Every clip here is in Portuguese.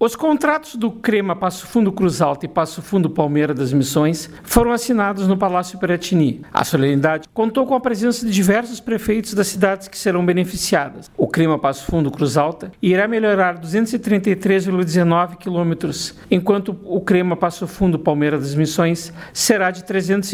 Os contratos do CREMA Passo Fundo Cruz Alta e Passo Fundo Palmeira das Missões foram assinados no Palácio Piratini. A solenidade contou com a presença de diversos prefeitos das cidades que serão beneficiadas. O CREMA Passo Fundo Cruz Alta irá melhorar 233,19 quilômetros, enquanto o CREMA Passo Fundo Palmeira das Missões será de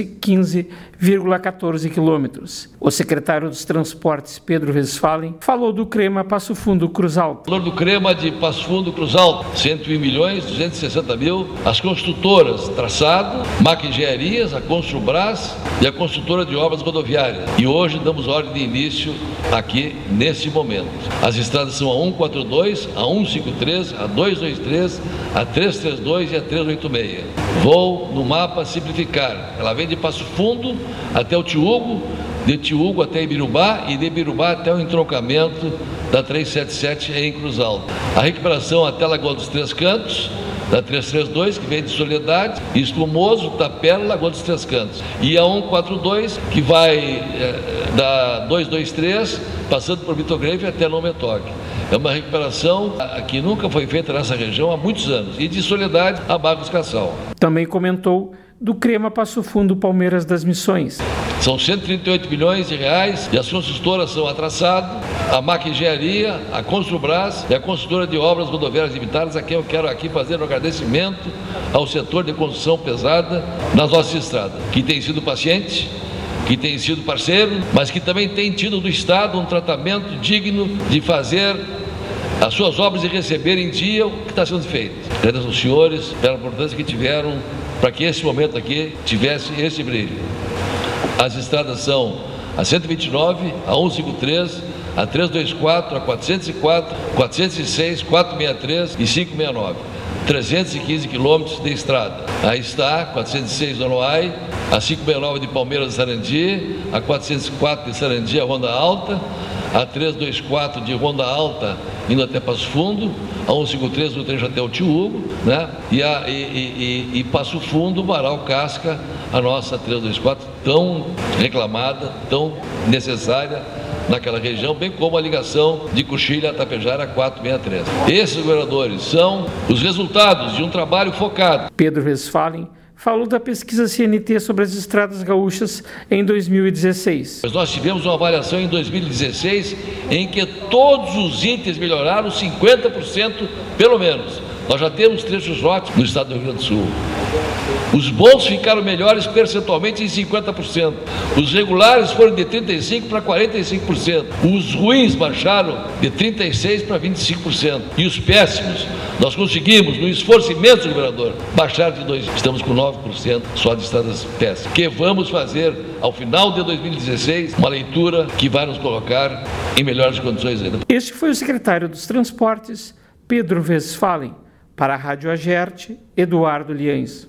315,14 quilômetros. O secretário dos Transportes, Pedro Westphalen, falou do CREMA Passo Fundo Cruz Alta. O valor do CREMA de Passo Fundo Cruz Alta, 101 milhões 260 mil, as construtoras Traçado, Mac Engenharias, a Construbras e a construtora de obras rodoviárias. E hoje damos ordem de início aqui nesse momento. As estradas são a 142, a 153, a 223, a 332 e a 386. Vou no mapa simplificar. Ela vem de Passo Fundo até o Tiúgo, de Tiúgo até Ibirubá e de Ibirubá até o entroncamento da 377 em Cruz Alta. A recuperação até Lagoa dos Três Cantos, da 332, que vem de Soledade, Espumoso, Tapera, Lagoa dos Três Cantos. E a 142, que vai da 223, passando por Vitor Greve até Lometoque. É uma recuperação que nunca foi feita nessa região há muitos anos. E de Soledade a Bagos Cassal. Também comentou do CREMA Passo Fundo Palmeiras das Missões. São 138 milhões de reais e as construtoras são a Traçado, a Mac Engenharia, a Construbras e a construtora de obras rodoviárias limitadas, a quem eu quero aqui fazer um agradecimento ao setor de construção pesada nas nossas estradas, que tem sido paciente, que tem sido parceiro, mas que também tem tido do Estado um tratamento digno de fazer as suas obras e receber em dia o que está sendo feito. Agradeço aos senhores pela importância que tiveram para que esse momento aqui tivesse esse brilho. As estradas são a 129, a 153, a 324, a 404, 406, 463 e 569. 315 quilômetros de estrada. Aí está a 406 de Nonoai, a 569 de Palmeiras de Sarandi, a 404 de Sarandi a Ronda Alta, a 324 de Ronda Alta indo até Passo Fundo, a 153 do trecho até o Tiúgo, né? E Passo Fundo, Varal Casca, a nossa 324, tão reclamada, tão necessária naquela região, bem como a ligação de Coxilha a Tapejara 463. Esses, governadores, são os resultados de um trabalho focado. Pedro Westphalen falou da pesquisa CNT sobre as estradas gaúchas em 2016. Nós tivemos uma avaliação em 2016 em que todos os itens melhoraram 50% pelo menos. Nós já temos trechos ótimos no estado do Rio Grande do Sul. Os bons ficaram melhores percentualmente em 50%. Os regulares foram de 35% para 45%. Os ruins baixaram de 36% para 25%. E os péssimos, nós conseguimos, no esforço imenso do governador, baixar de 2%. Estamos com 9% só de estradas péssimas. Que vamos fazer, ao final de 2016, uma leitura que vai nos colocar em melhores condições ainda. Este foi o secretário dos Transportes, Pedro Westphalen. Para a Rádio Agerte, Eduardo Liães.